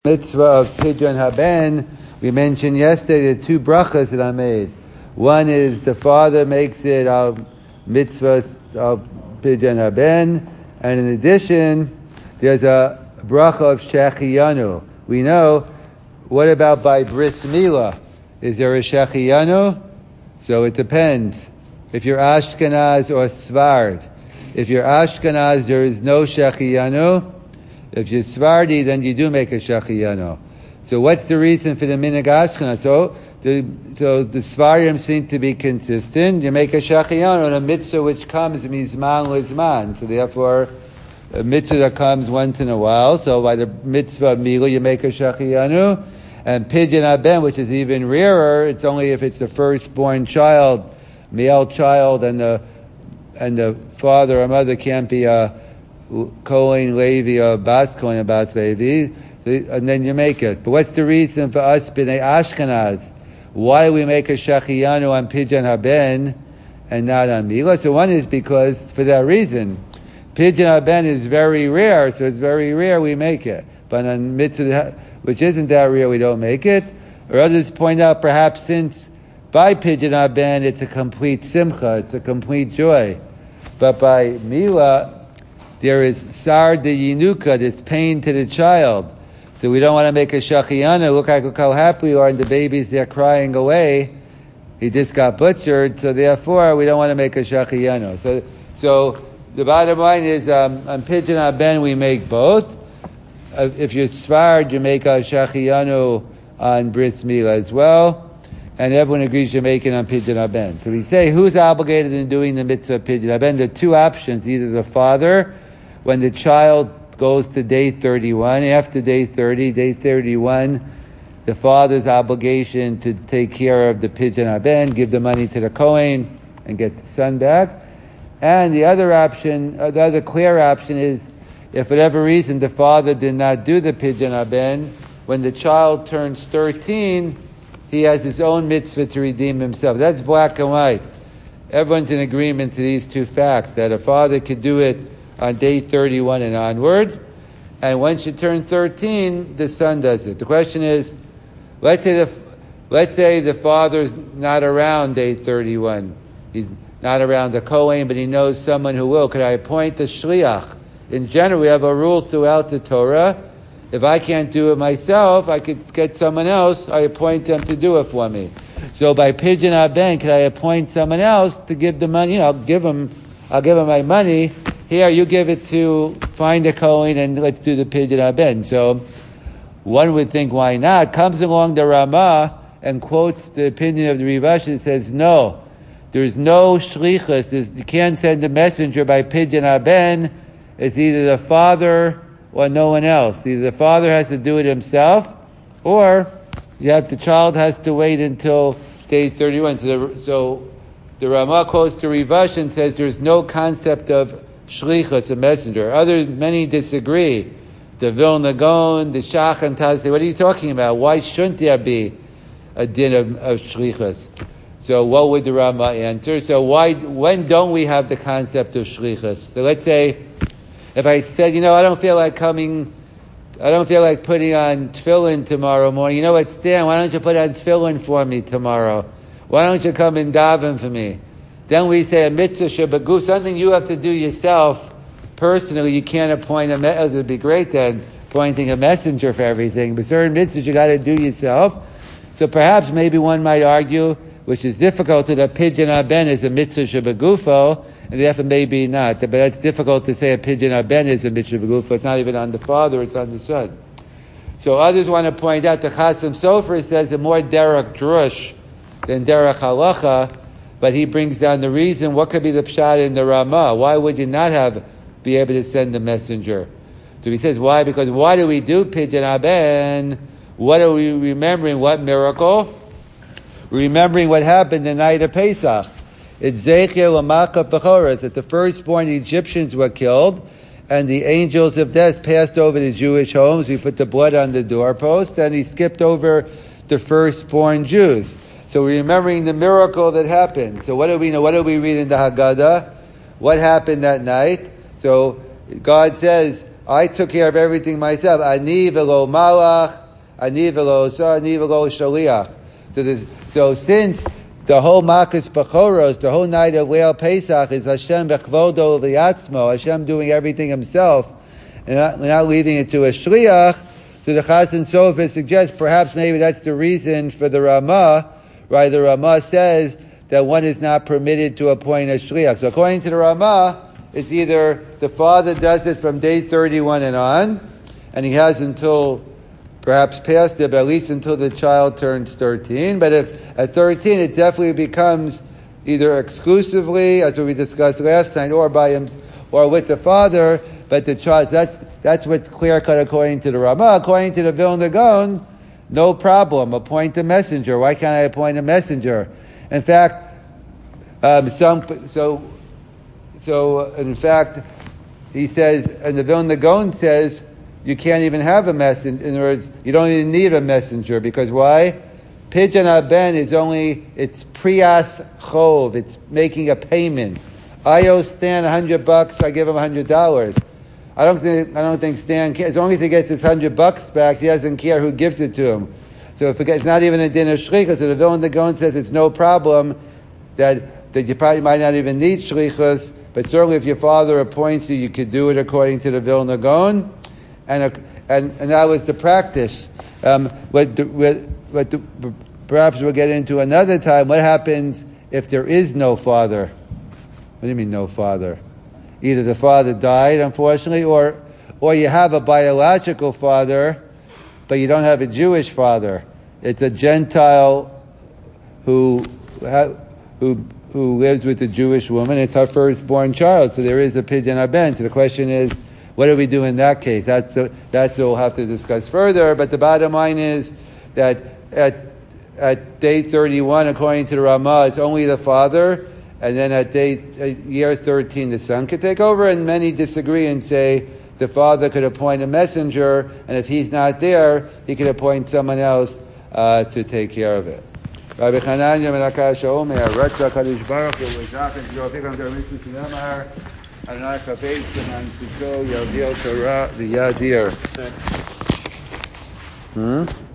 Mitzvah of Pidyon Haben, we mentioned yesterday the two brachas that are made. One is the father makes it a mitzvah of Pidyon Haben, and in addition, there's a bracha of Shechiyanu. We know, what about by Bris Milah? Is there a Shechiyanu? So it depends. If you're Ashkenaz or Svard. If you're Ashkenaz, there is no Shechiyanu. If you're Svardi, then you do make a Shechiyanu. So what's the reason for the Minhag Ashkenaz? So the Svardim seem to be consistent. You make a Shechiyanu on a mitzvah which comes mizman lizman. So therefore, a mitzvah that comes once in a while. So by the mitzvah of Milah, you make a Shechiyanu. And Pidyon Haben, which is even rarer, it's only if it's the firstborn child, male child, and the father or mother can't be a Kohen Levi or Bas Kohen or Bas Levi, and then you make it. But what's the reason for us B'nai Ashkenaz? Why we make a Shechiyanu on Pidyon Haben and not on Milah? So one is because, for that reason, Pidyon Haben is very rare, so it's very rare we make it. But on mitzvah, which isn't that rare, we don't make it. Or others point out, perhaps since by Pidyon Haben it's a complete simcha, it's a complete joy. But by Milah, there is sar de yinuka, this pain to the child. So we don't want to make a shechiyanu. Look how happy we are, and the baby's there crying away. He just got butchered, so therefore we don't want to make a shechiyanu. So the bottom line is, on Pidyon Haben we make both. If you're Svard, you make a shechiyanu on Bris Milah as well. And everyone agrees you're making on Pidyon Haben. So we say, who's obligated in doing the mitzvah of Pidyon Haben? There are two options, either the father, when the child goes to day 31, after day 30, day 31, the father's obligation to take care of the Pidyon Haben, give the money to the Kohen, and get the son back. And the other option, the other clear option is, if for whatever reason the father did not do the Pidyon Haben, when the child turns 13, he has his own mitzvah to redeem himself. That's black and white. Everyone's in agreement to these two facts, that a father could do it on day 31 and onwards, and once you turn 13, the son does it. The question is, let's say the father's not around day 31. He's not around the Kohen, but he knows someone who will. Could I appoint a shliach? In general, we have a rule throughout the Torah. If I can't do it myself, I could get someone else. I appoint them to do it for me. So by Pidyon Haben, can I appoint someone else to give the money? I'll give him my money. Here, you give it to find a Kohen and let's do the Pidyon Haben. So one would think, why not? Comes along the Ramah and quotes the opinion of the Rivash and says, no, there's no shlichus. You can't send a messenger by Pidyon Haben. It's either the father or no one else. Either the father has to do it himself, or the child has to wait until day 31. So the Ramah quotes the Rivash and says there's no concept of shlichus, a messenger. Many disagree. The Vilna Gaon, the Shach and Taz say, what are you talking about? Why shouldn't there be a din of shlichus? So what would the Ramah answer? So when don't we have the concept of shlichus? So let's say, if I said, I don't feel like putting on tefillin tomorrow morning. What, Stan, why don't you put on tefillin for me tomorrow? Why don't you come and daven for me? Then we say a mitzvah shebaguf, something you have to do yourself personally. You can't appoint it would be great then, appointing a messenger for everything. But certain mitzvahs you got to do yourself. So perhaps maybe one might argue, which is difficult, that a Pidyon Haben is a mitzvah shebagufo, and therefore maybe not. But that's difficult to say a Pidyon Haben is a mitzvah shebagufo. It's not even on the father, it's on the son. So others want to point out the Chasam Sofer says a more derech drush than derech halacha, but he brings down the reason. What could be the pshat in the Ramah? Why would you not be able to send a messenger? So he says, why? Because why do we do Pidyon Haben? What are we remembering? What miracle? Remembering what happened the night of Pesach. It's Zecher L'Machav Bechoros, that the firstborn Egyptians were killed, and the angels of death passed over the Jewish homes. We put the blood on the doorpost, and he skipped over the firstborn Jews. So we're remembering the miracle that happened. So what do we know? What do we read in the Haggadah? What happened that night? So God says, I took care of everything myself. Ani velo malach, ani velo sar, ani velo shaliach. So since the whole Makas Bechoros, the whole night of Leil Pesach is Hashem bechvodo v'yatzmo, Hashem doing everything himself, and not leaving it to a shliach. So the Chazon Sofer suggests perhaps maybe that's the reason for the Ramah, right? The Ramah says that one is not permitted to appoint a shliach. So according to the Ramah, it's either the father does it from day 31 and on, and he has until perhaps past it, but at least until the child turns 13. But if at 13 it definitely becomes either exclusively, as we discussed last night, or by him, or with the father. But the child, that's what's clear cut according to the Ramah. According to the Vilna Gaon, no problem. Appoint a messenger. Why can't I appoint a messenger? In fact, in fact, he says, and the Vilna Gaon says, you can't even have a messenger. In other words, you don't even need a messenger, because why? Pidyon haben it's priyas chov, it's making a payment. I owe Stan $100, I give him $100. I don't think Stan cares. As long as he gets his $100 back, he doesn't care who gives it to him. So if it's not even a din of shlichus, so the Vilna Gaon says it's no problem that you probably might not even need shlichus, but certainly if your father appoints you, you could do it according to the Vilna Gaon. And that was the practice. Perhaps we'll get into another time. What happens if there is no father? What do you mean no father? Either the father died, unfortunately, or you have a biological father, but you don't have a Jewish father. It's a Gentile who lives with a Jewish woman. It's her firstborn child, so there is a pidyon haben. So the question is, what do we do in that case? That's what we'll have to discuss further. But the bottom line is that at day 31, according to the Ramah, it's only the father, and then at year 13, the son could take over. And many disagree and say the father could appoint a messenger, and if he's not there, he could appoint someone else to take care of it. Rabbi Chananya Menakash Omer, Retzah Kadosh Baruch Hu, V'zach and Yovikam Dermitzvah Kinamar, Adonai Chavetz Shemam Siko Yavil Torah V'Yadir.